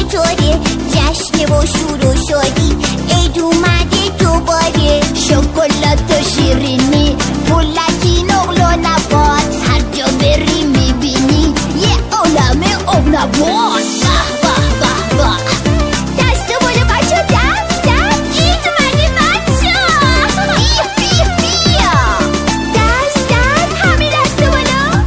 چطوره؟ جشن و شور و شادی عید اومده دوباره. شکلات و شیرینی، پولکی نقل و نبات، هر جا بری میبینی یه عالمه آب نبات. به به به به، دست بالا بچه، دست عید اومده بچه. بیا بیا بیا، دست همه دست بالا.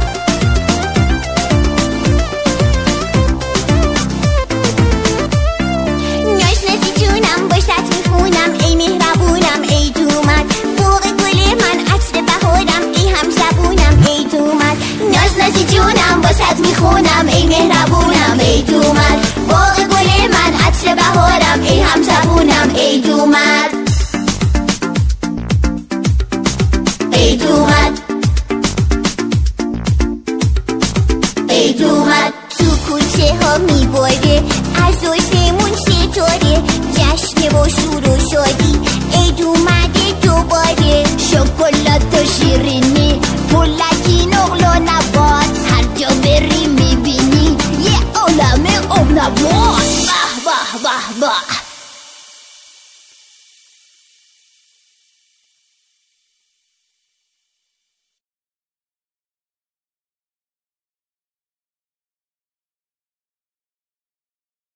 ناشناسی جونم باشت میخونم، ای مهربونم عید اومد. فوق گل من عطر بهارم، ای هم زبونم عید اومد. ناشناسی جونم باشت میخونم، ای مهربونم عید اومد. فوق گل من عطر بهارم، ای هم زبونم عید اومد. عید اومد.